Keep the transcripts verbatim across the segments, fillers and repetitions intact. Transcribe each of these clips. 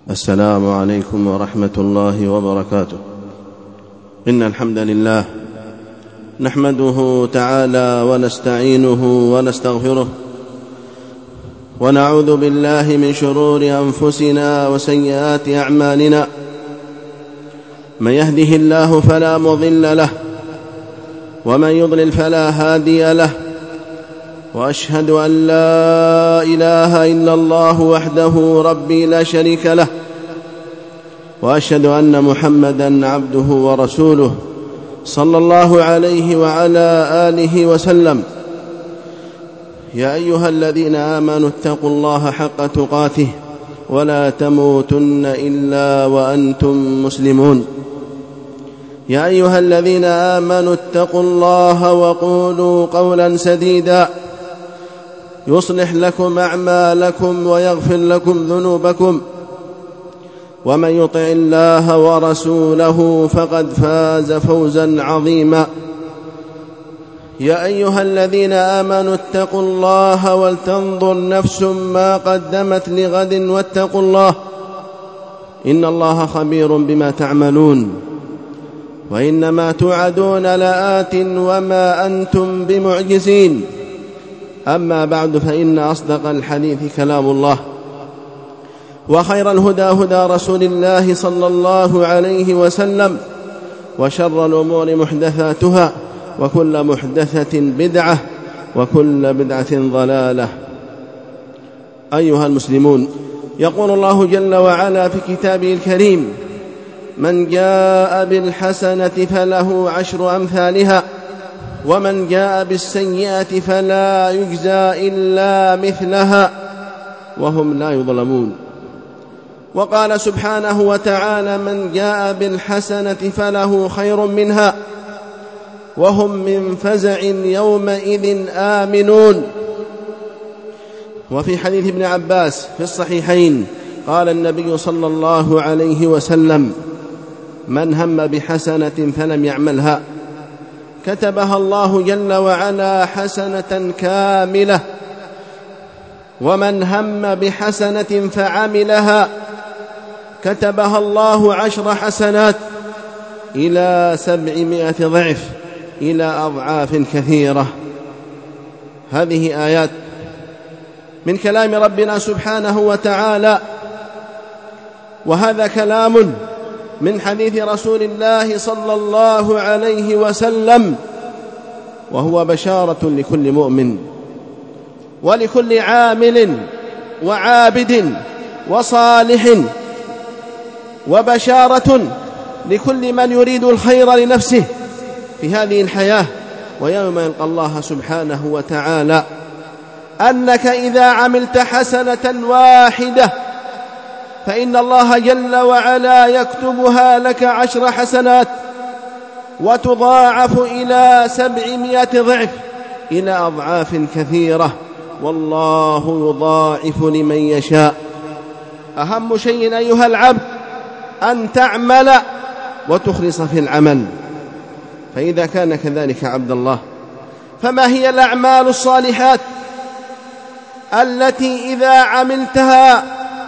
السلام عليكم ورحمة الله وبركاته. إن الحمد لله نحمده تعالى ونستعينه ونستغفره، ونعوذ بالله من شرور أنفسنا وسيئات أعمالنا. من يهده الله فلا مضل له، ومن يضلل فلا هادي له، وأشهد أن لا إله إلا الله وحده ربي لا شريك له، وأشهد أن محمدًا عبده ورسوله صلى الله عليه وعلى آله وسلم. يا أيها الذين آمنوا اتقوا الله حق تقاته ولا تموتن إلا وأنتم مسلمون. يا أيها الذين آمنوا اتقوا الله وقولوا قولا سديدا يصلح لكم أعمالكم ويغفر لكم ذنوبكم، ومن يطع الله ورسوله فقد فاز فوزا عظيما. يا أيها الذين آمنوا اتقوا الله ولتنظر نفس ما قدمت لغد واتقوا الله، إن الله خبير بما تعملون. وإنما توعدون لآت وما أنتم بمعجزين. أما بعد، فإن أصدق الحديث كلام الله، وخير الهدى هدى رسول الله صلى الله عليه وسلم، وشر الأمور محدثاتها، وكل محدثة بدعة، وكل بدعة ضلالة. أيها المسلمون، يقول الله جل وعلا في كتابه الكريم: من جاء بالحسنة فله عشر أمثالها، ومن جاء بالسيئة فلا يجزى إلا مثلها وهم لا يظلمون. وقال سبحانه وتعالى: من جاء بالحسنة فله خير منها وهم من فزع يومئذ آمنون. وفي حديث ابن عباس في الصحيحين قال النبي صلى الله عليه وسلم: من هم بحسنة فلم يعملها كتبها الله جل وعلا حسنة كاملة، ومن هم بحسنة فعملها كتبها الله عشر حسنات إلى سبعمائة ضعف، إلى أضعاف كثيرة. هذه آيات من كلام ربنا سبحانه وتعالى، وهذا كلام من حديث رسول الله صلى الله عليه وسلم، وهو بشارة لكل مؤمن ولكل عامل وعابد وصالح، وبشارة لكل من يريد الخير لنفسه في هذه الحياة ويوم يلقى الله سبحانه وتعالى، أنك إذا عملت حسنة واحدة فإن الله جل وعلا يكتبها لك عشر حسنات، وتضاعف إلى سبعمائة ضعف، إلى أضعاف كثيرة، والله يضاعف لمن يشاء. أهم شيء أيها العبد أن تعمل وتخلص في العمل. فإذا كان كذلك عبد الله، فما هي الأعمال الصالحات التي إذا عملتها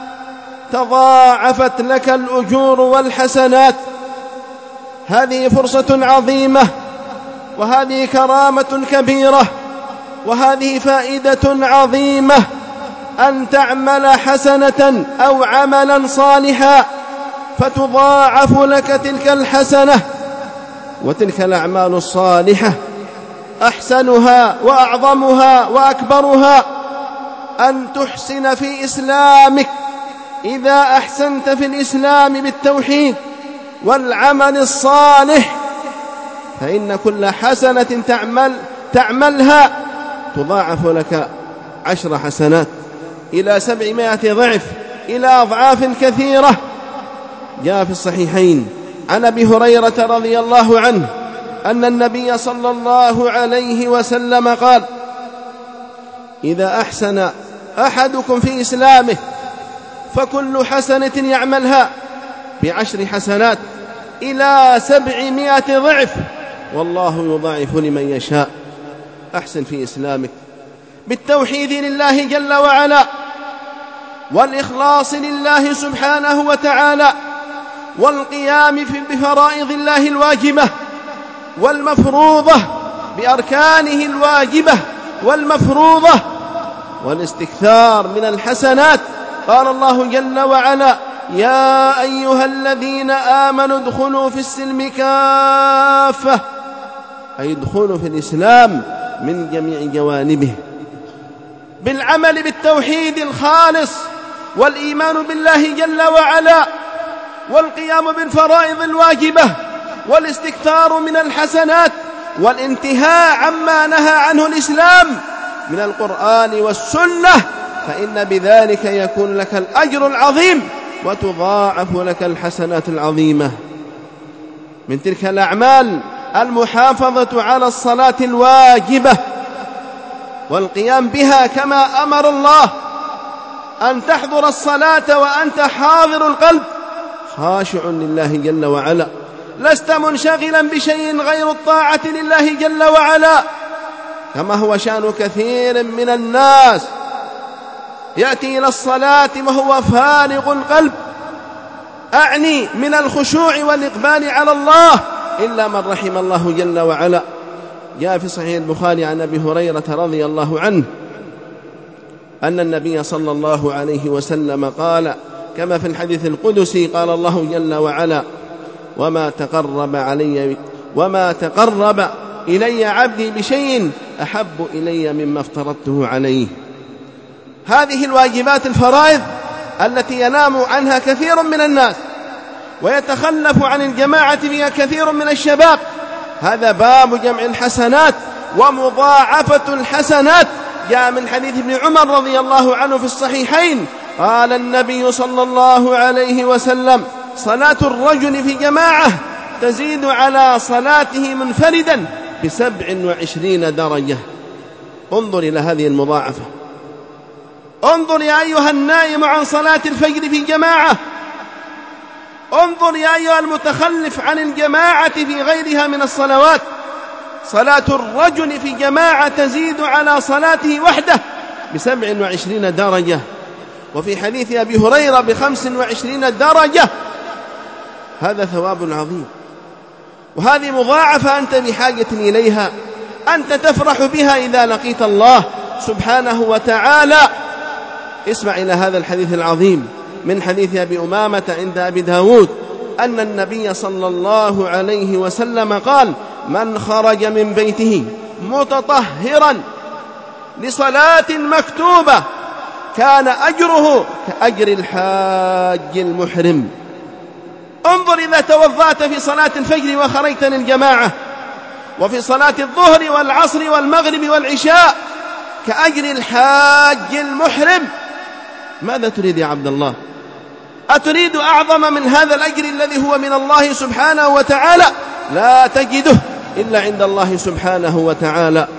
تضاعفت لك الأجور والحسنات؟ هذه فرصة عظيمة، وهذه كرامة كبيرة، وهذه فائدة عظيمة، أن تعمل حسنة أو عملا صالحا فتضاعف لك تلك الحسنة. وتلك الأعمال الصالحة أحسنها وأعظمها وأكبرها أن تحسن في إسلامك. إذا أحسنت في الإسلام بالتوحيد والعمل الصالح، فإن كل حسنة تعمل تعملها تضاعف لك عشر حسنات إلى سبعمائة ضعف، إلى أضعاف كثيرة. جاء في الصحيحين عن أبي هريرة رضي الله عنه أن النبي صلى الله عليه وسلم قال: إذا أحسن أحدكم في إسلامه فكل حسنة يعملها بعشر حسنات إلى سبعمائة ضعف، والله يضاعف لمن يشاء. أحسن في إسلامك بالتوحيد لله جل وعلا، والإخلاص لله سبحانه وتعالى، والقيام بفرائض الله الواجبة والمفروضة، بأركانه الواجبة والمفروضة، والاستكثار من الحسنات. قال الله جل وعلا: يا أيها الذين آمنوا ادخلوا في السلم كافة، أي ادخلوا في الإسلام من جميع جوانبه، بالعمل بالتوحيد الخالص والإيمان بالله جل وعلا، والقيام بالفرائض الواجبة، والاستكثار من الحسنات، والانتهاء عما نهى عنه الإسلام من القرآن والسنة، فإن بذلك يكون لك الأجر العظيم وتضاعف لك الحسنات العظيمة. من تلك الأعمال المحافظة على الصلاة الواجبة والقيام بها كما أمر الله، أن تحضر الصلاة وأنت حاضر القلب خاشع لله جل وعلا، لست منشغلا بشيء غير الطاعة لله جل وعلا، كما هو شأن كثير من الناس، يأتي إلى الصلاة وهو فارغ القلب، أعني من الخشوع والإقبال على الله، إلا من رحم الله جل وعلا. جاء في صحيح البخاري عن أبي هريرة رضي الله عنه أن النبي صلى الله عليه وسلم قال كما في الحديث القدسي: قال الله جل وعلا: وما تقرب علي وما تقرب إلي عبدي بشيء أحب إلي مما افترضته عليه. هذه الواجبات الفرائض التي ينام عنها كثير من الناس ويتخلف عن الجماعة فيها كثير من الشباب، هذا باب جمع الحسنات ومضاعفة الحسنات. جاء من حديث ابن عمر رضي الله عنه في الصحيحين: قال النبي صلى الله عليه وسلم: صلاة الرجل في جماعة تزيد على صلاته منفردا بسبع وعشرين درجة. انظر إلى هذه المضاعفة، انظر يا أيها النائم عن صلاة الفجر في جماعة، انظر يا أيها المتخلف عن الجماعة في غيرها من الصلوات، صلاة الرجل في جماعة تزيد على صلاته وحده بسبع وعشرين درجة. وفي حديث أبي هريرة بخمس وعشرين درجة. هذا ثواب عظيم، وهذه مضاعفة أنت بحاجة إليها، أنت تفرح بها إذا لقيت الله سبحانه وتعالى. اسمع إلى هذا الحديث العظيم من حديث أبي أمامة عند أبي داود أن النبي صلى الله عليه وسلم قال: من خرج من بيته متطهرا لصلاة مكتوبة كان أجره كأجر الحاج المحرم. انظر إذا توضأت في صلاة الفجر وخرجت للجماعة، وفي صلاة الظهر والعصر والمغرب والعشاء، كأجر الحاج المحرم. ماذا تريد يا عبد الله؟ أتريد أعظم من هذا الأجر الذي هو من الله سبحانه وتعالى؟ لا تجده إلا عند الله سبحانه وتعالى.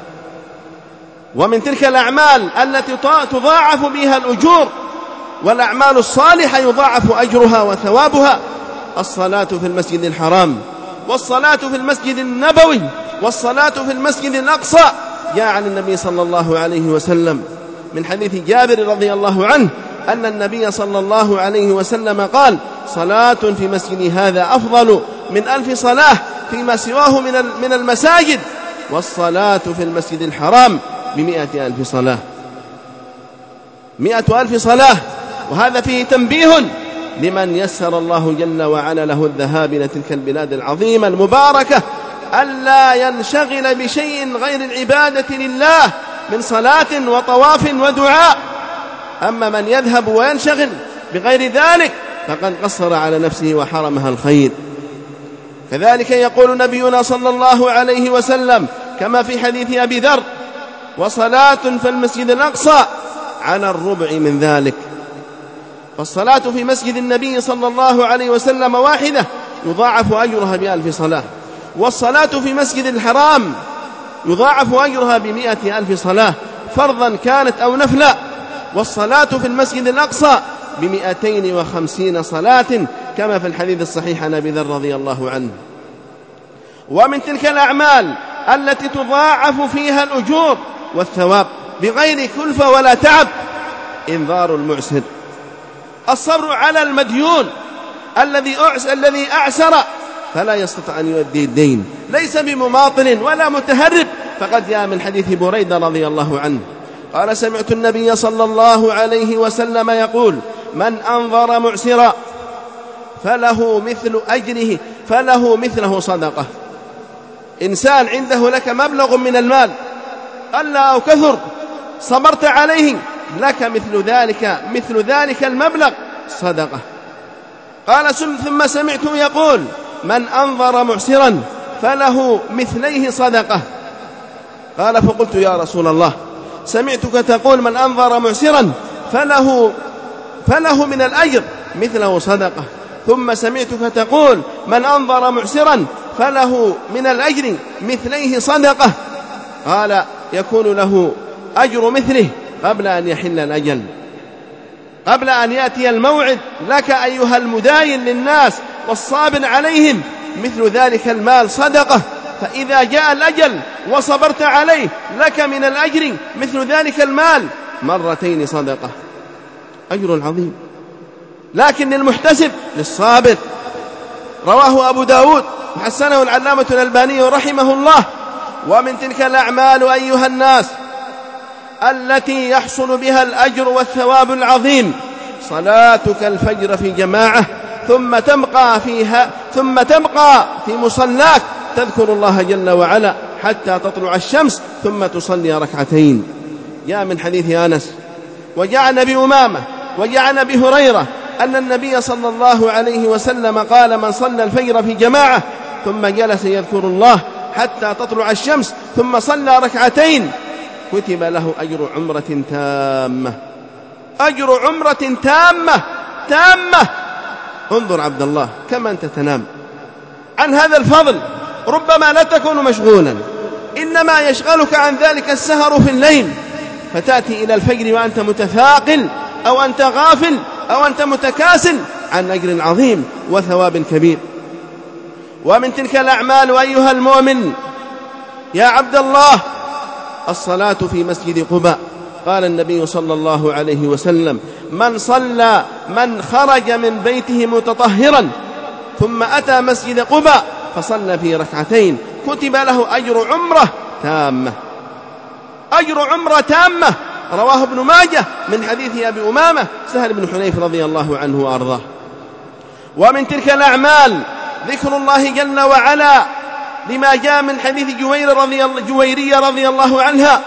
ومن تلك الأعمال التي تضاعف بها الأجور والأعمال الصالحة يضاعف أجرها وثوابها الصلاة في المسجد الحرام، والصلاة في المسجد النبوي، والصلاة في المسجد الأقصى. جاء عن النبي صلى الله عليه وسلم من حديث جابر رضي الله عنه أن النبي صلى الله عليه وسلم قال: صلاة في مسجد هذا أفضل من ألف صلاة فيما سواه من المساجد، والصلاة في المسجد الحرام بمئة ألف صلاة. مئة ألف صلاة. وهذا فيه تنبيه لمن يسر الله جل وعلا له الذهاب إلى تلك البلاد العظيمة المباركة، ألا ينشغل بشيء غير العبادة لله من صلاة وطواف ودعاء. أما من يذهب وينشغل بغير ذلك فقد قصر على نفسه وحرمها الخير. كذلك يقول نبينا صلى الله عليه وسلم كما في حديث أبي ذر: وصلاة في المسجد الأقصى على الربع من ذلك. فالصلاة في مسجد النبي صلى الله عليه وسلم واحدة يضاعف أجرها بألف صلاة، والصلاة في مسجد الحرام يضاعف أجرها بمئة ألف صلاة فرضا كانت أو نفلا، والصلاة في المسجد الأقصى بمئتين وخمسين صلاة كما في الحديث الصحيح عن أبي ذر رضي الله عنه. ومن تلك الأعمال التي تضاعف فيها الأجور والثواب بغير كلفة ولا تعب إنذار المعسر. الصبر على المديون الذي أعس الذي أعسر فلا يستطيع أن يؤدي الدين، ليس بمماطل ولا متهرب، فقد جاء من حديث بريدة رضي الله عنه قال سمعت النبي صلى الله عليه وسلم يقول من أنظر معسرا فله مثل أجره فله مثله صدقة. إنسان عنده لك مبلغ من المال قل أو كثر صبرت عليه لك مثل ذلك مثل ذلك المبلغ صدقة. قال ثم سمعته يقول من أنظر معسرا فله مثليه صدقة. قال فقلت يا رسول الله سمعتك تقول من أنظر معسرا فله فله من الأجر مثله صدقة، ثم سمعتك تقول من أنظر معسرا فله من الأجر مثليه صدقة. قال يكون له أجر مثله قبل أن يحل الأجل، قبل أن يأتي الموعد لك أيها المداين للناس والصابر عليهم مثل ذلك المال صدقة، فإذا جاء الأجل وصبرت عليه لك من الأجر مثل ذلك المال مرتين صدقة، أجر عظيم. لكن المحتسب للصابر رواه أبو داود وحسنه العلامة الألباني رحمه الله. ومن تلك الأعمال أيها الناس التي يحصل بها الأجر والثواب العظيم صلاتك الفجر في جماعة ثم تبقى فيها ثم تبقى في مصلاك تذكر الله جل وعلا حتى تطلع الشمس ثم تصلي ركعتين. جاء من حديث أنس وجاء عن أبي أمامة وجاء عن أبي هريرة أن النبي صلى الله عليه وسلم قال من صلى الفجر في جماعة ثم جلس يذكر الله حتى تطلع الشمس ثم صلى ركعتين كتب له أجر عمرة تامة، أجر عمرة تامة تامة. انظر عبد الله كما أنت تنام عن هذا الفضل، ربما لا تكون مشغولا، إنما يشغلك عن ذلك السهر في الليل، فتأتي إلى الفجر وأنت متثاقل أو أنت غافل أو أنت متكاسل عن أجر عظيم وثواب كبير. ومن تلك الأعمال أيها المؤمن يا عبد الله الصلاة في مسجد قباء. قال النبي صلى الله عليه وسلم من صلى من خرج من بيته متطهرا ثم أتى مسجد قباء فصلى في ركعتين كتب له أجر عمرة تامة، أجر عمرة تامة. رواه ابن ماجه من حديث أبي أمامة سهل بن حنيف رضي الله عنه وأرضاه. ومن تلك الأعمال ذكر الله جل وعلا لما جاء من حديث جوير رضي الله جويرية رضي الله عنها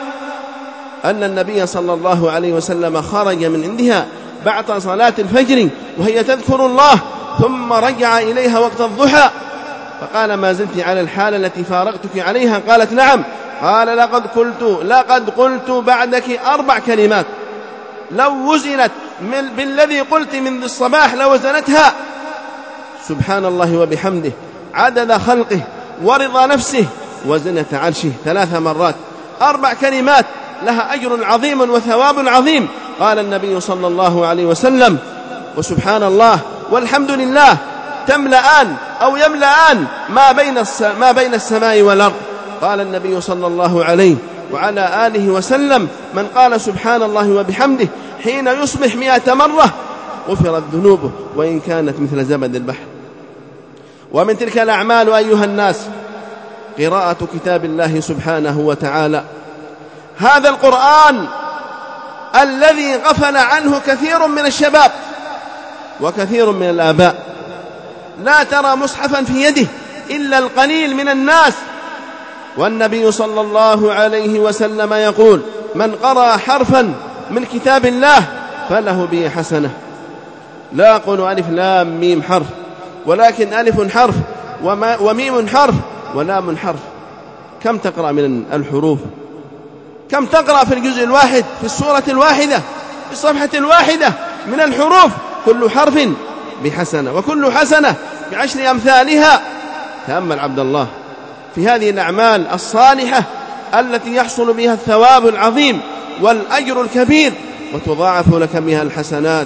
أن النبي صلى الله عليه وسلم خرج من عندها بعد صلاة الفجر وهي تذكر الله ثم رجع إليها وقت الضحى فقال ما زلت على الحالة التي فارقتك عليها؟ قالت نعم. قال لقد قلت لقد قلت بعدك أربع كلمات لو وزنت بالذي قلت من الصباح لوزنتها سبحان الله وبحمده عدد خلقه ورضا نفسه وزنة عرشه ثلاث مرات، أربع كلمات لها أجر عظيم وثواب عظيم. قال النبي صلى الله عليه وسلم وسبحان الله والحمد لله تملأان أو يملأان ما بين ما بين السماء والأرض. قال النبي صلى الله عليه وعلى آله وسلم من قال سبحان الله وبحمده حين يصبح مئة مرة غفرت ذنوبه وإن كانت مثل زبد البحر. ومن تلك الأعمال أيها الناس قراءة كتاب الله سبحانه وتعالى، هذا القرآن الذي غفل عنه كثير من الشباب وكثير من الآباء، لا ترى مصحفا في يده إلا القليل من الناس. والنبي صلى الله عليه وسلم يقول من قرأ حرفا من كتاب الله فله به حسنة. لا أقول ألف لام ميم حرف، ولكن ألف حرف وميم حرف ولام حرف. كم تقرأ من الحروف؟ كم تقرأ في الجزء الواحد في السورة الواحدة في الصفحة الواحدة من الحروف؟ كل حرف بحسنة وكل حسنة بعشر أمثالها. تأمل عبد الله في هذه الأعمال الصالحة التي يحصل بها الثواب العظيم والأجر الكبير وتضاعف لك بها الحسنات.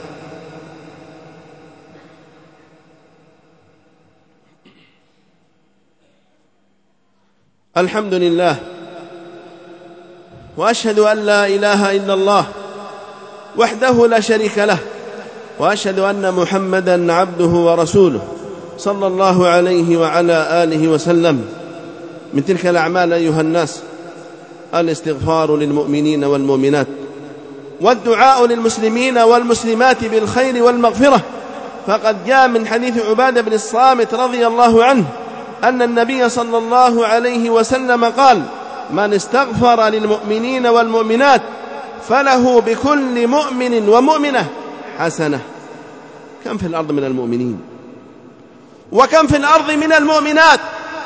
الحمد لله وأشهد أن لا إله إلا الله وحده لا شريك له، وأشهد أن محمدًا عبده ورسوله صلى الله عليه وعلى آله وسلم. من تلك الأعمال أيها الناس الاستغفار للمؤمنين والمؤمنات، والدعاء للمسلمين والمسلمات بالخير والمغفرة. فقد جاء من حديث عبادة بن الصامت رضي الله عنه أن النبي صلى الله عليه وسلم قال: من استغفر للمؤمنين والمؤمنات فله بكل مؤمن ومؤمنة حسنة. كم في الأرض من المؤمنين وكم في الأرض من المؤمنات،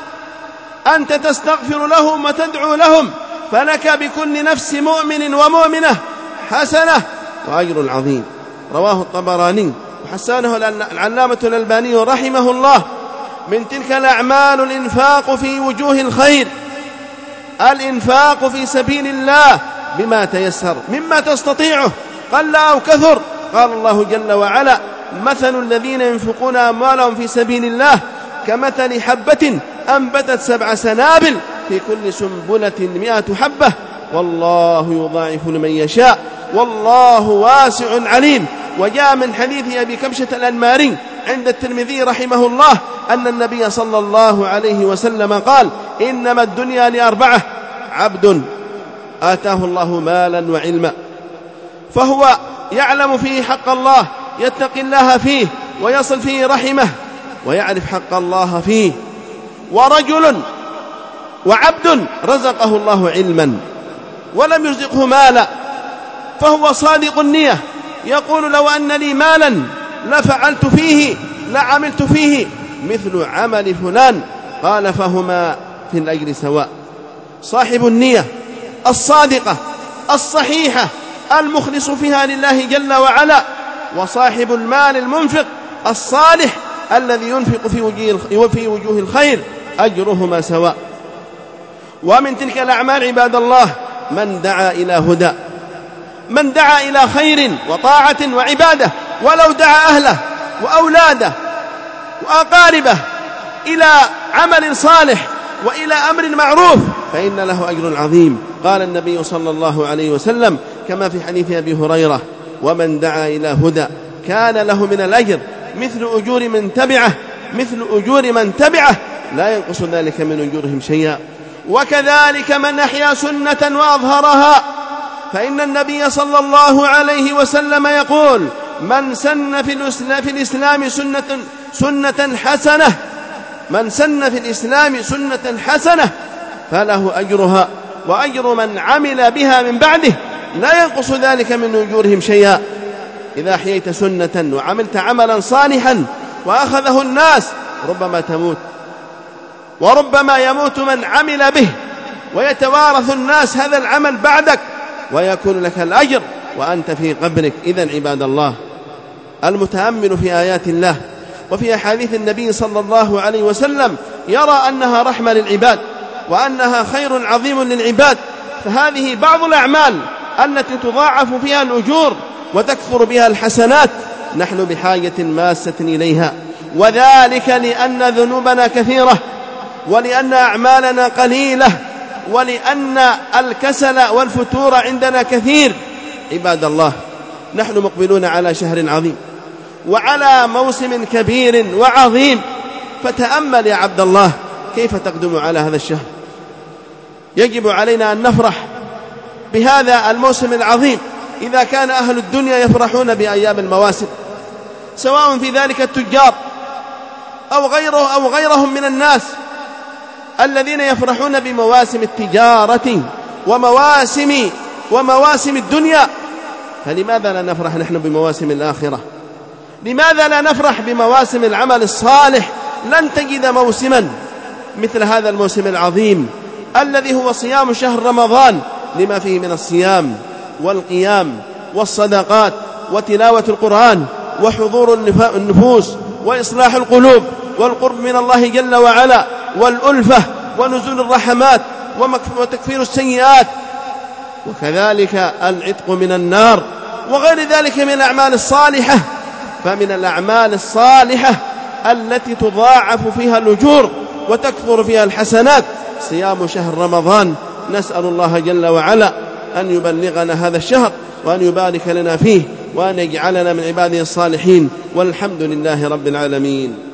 أنت تستغفر لهم وتدعو لهم، فلك بكل نفس مؤمن ومؤمنة حسنة وأجر عظيم. رواه الطبراني وحسنه العلامة الألباني رحمه الله. من تلك الأعمال الإنفاق في وجوه الخير، الإنفاق في سبيل الله بما تيسر مما تستطيعه قل أو كثر. قال الله جل وعلا: مثل الذين ينفقون أموالهم في سبيل الله كمثل حبة أنبتت سبع سنابل في كل سنبلة مئة حبة والله يضاعف لمن يشاء والله واسع عليم. وجاء من حديث أبي كبشة الأنماري عند الترمذي رحمه الله أن النبي صلى الله عليه وسلم قال: إنما الدنيا لأربعة: عبد آتاه الله مالا وعلما فهو يعلم فيه حق الله، يتقي الله فيه ويصل فيه رحمه ويعرف حق الله فيه، ورجل وعبد رزقه الله علما ولم يرزقه مالا فهو صادق النية، يقول: لو أن لي مالا لفعلت فيه لعملت فيه مثل عمل فلان. قال: فهما في الأجر سواء. صاحب النية الصادقة الصحيحة المخلص فيها لله جل وعلا، وصاحب المال المنفق الصالح الذي ينفق في وجوه الخير أجرهما سواء. ومن تلك الأعمال عباد الله من دعا إلى هدى، من دعا إلى خير وطاعة وعبادة، ولو دعا أهله وأولاده وأقاربه إلى عمل صالح وإلى أمر معروف فإن له أجر عظيم. قال النبي صلى الله عليه وسلم كما في حديث أبي هريرة: ومن دعا إلى هدى كان له من الأجر مثل أجور من تبعه مثل أجور من تبعه لا ينقص ذلك من أجورهم شيئا. وكذلك من أحيا سنة وأظهرها، فإن النبي صلى الله عليه وسلم يقول: من سن في الإسلام سنة, سنة حسنة من سن في الإسلام سنة حسنة فله أجرها وأجر من عمل بها من بعده لا ينقص ذلك من أجورهم شيئا. إذا أحييت سنة وعملت عملا صالحا وأخذه الناس ربما تموت، وربما يموت من عمل به، ويتوارث الناس هذا العمل بعدك ويكون لك الأجر وأنت في قبرك. إذن عباد الله، المتأمل في آيات الله وفي أحاديث النبي صلى الله عليه وسلم يرى أنها رحمة للعباد وأنها خير عظيم للعباد، فهذه بعض الأعمال التي تضاعف فيها الأجور وتكثر بها الحسنات نحن بحاجة ماسة إليها، وذلك لأن ذنوبنا كثيرة، ولأن أعمالنا قليلة، ولأن الكسل والفتور عندنا كثير. عباد الله، نحن مقبلون على شهر عظيم وعلى موسم كبير وعظيم، فتأمل يا عبد الله كيف تقدم على هذا الشهر. يجب علينا أن نفرح بهذا الموسم العظيم إذا كان أهل الدنيا يفرحون بأيام المواسم، سواء في ذلك التجار أو غيره أو غيرهم من الناس الذين يفرحون بمواسم التجارة ومواسم ومواسم الدنيا، فلماذا لا نفرح نحن بمواسم الآخرة؟ لماذا لا نفرح بمواسم العمل الصالح؟ لن تجد موسما مثل هذا الموسم العظيم الذي هو صيام شهر رمضان لما فيه من الصيام والقيام والصدقات وتلاوة القرآن وحضور النفوس وإصلاح القلوب والقرب من الله جل وعلا والألفة ونزول الرحمات وتكفير السيئات، وكذلك العتق من النار وغير ذلك من الأعمال الصالحة. فمن الأعمال الصالحة التي تضاعف فيها الأجور وتكثر فيها الحسنات صيام شهر رمضان. نسأل الله جل وعلا أن يبلغنا هذا الشهر وأن يبارك لنا فيه، وأن يجعلنا من عباده الصالحين، والحمد لله رب العالمين.